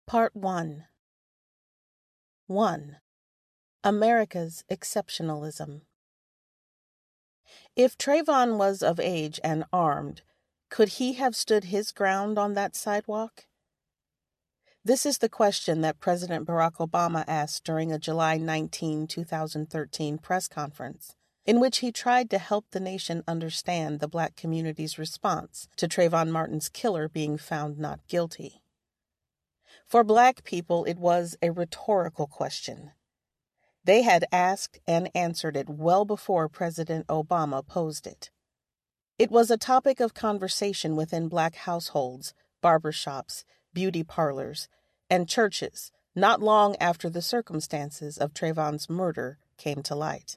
Part 1. 1. America's Exceptionalism. If Trayvon was of age and armed, could he have stood his ground on that sidewalk? This is the question that President Barack Obama asked during a July 19, 2013 press conference, in which he tried to help the nation understand the Black community's response to Trayvon Martin's killer being found not guilty. For Black people, it was a rhetorical question. They had asked and answered it well before President Obama posed it. It was a topic of conversation within Black households, barbershops, beauty parlors, and churches not long after the circumstances of Trayvon's murder came to light.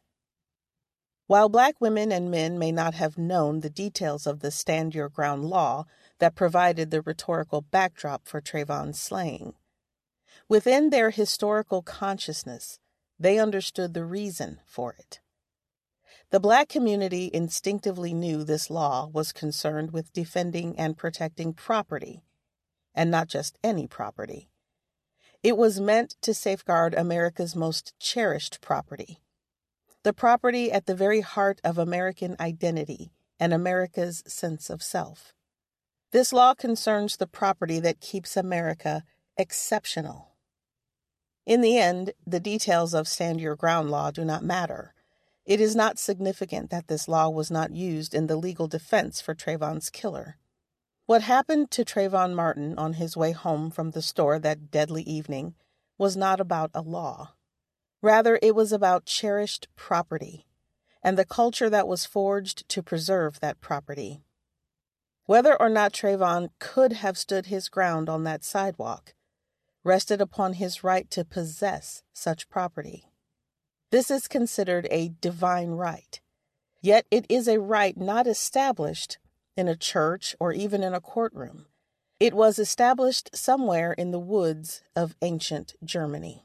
While Black women and men may not have known the details of the Stand Your Ground law that provided the rhetorical backdrop for Trayvon's slaying, within their historical consciousness, they understood the reason for it. The Black community instinctively knew this law was concerned with defending and protecting property, and not just any property. It was meant to safeguard America's most cherished property, the property at the very heart of American identity and America's sense of self. This law concerns the property that keeps America exceptional. In the end, the details of Stand Your Ground law do not matter. It is not significant that this law was not used in the legal defense for Trayvon's killer. What happened to Trayvon Martin on his way home from the store that deadly evening was not about a law. Rather, it was about cherished property and the culture that was forged to preserve that property. Whether or not Trayvon could have stood his ground on that sidewalk rested upon his right to possess such property. This is considered a divine right, yet it is a right not established in a church or even in a courtroom. It was established somewhere in the woods of ancient Germany.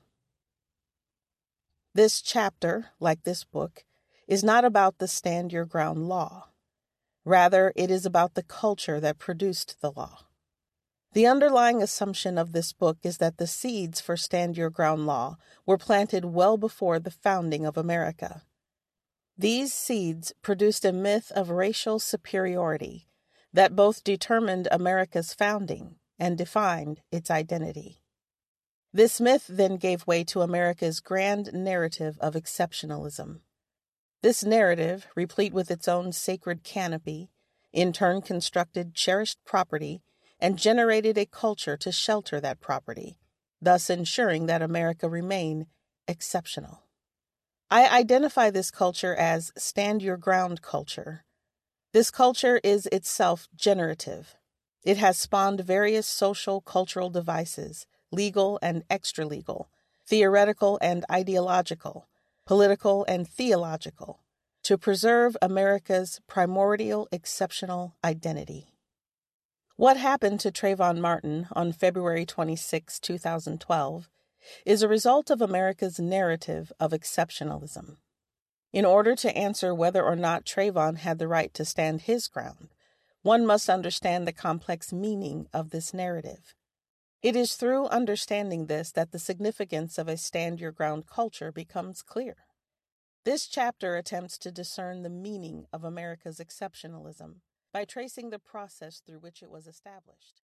This chapter, like this book, is not about the Stand Your Ground law. Rather, it is about the culture that produced the law. The underlying assumption of this book is that the seeds for Stand Your Ground law were planted well before the founding of America. These seeds produced a myth of racial superiority that both determined America's founding and defined its identity. This myth then gave way to America's grand narrative of exceptionalism. This narrative, replete with its own sacred canopy, in turn constructed cherished property and generated a culture to shelter that property, thus ensuring that America remain exceptional. I identify this culture as Stand Your Ground culture. This culture is itself generative. It has spawned various social, cultural devices, legal and extra-legal, theoretical and ideological, political and theological, to preserve America's primordial exceptional identity. What happened to Trayvon Martin on February 26, 2012, is a result of America's narrative of exceptionalism. In order to answer whether or not Trayvon had the right to stand his ground, one must understand the complex meaning of this narrative. It is through understanding this that the significance of a Stand Your Ground culture becomes clear. This chapter attempts to discern the meaning of America's exceptionalism by tracing the process through which it was established.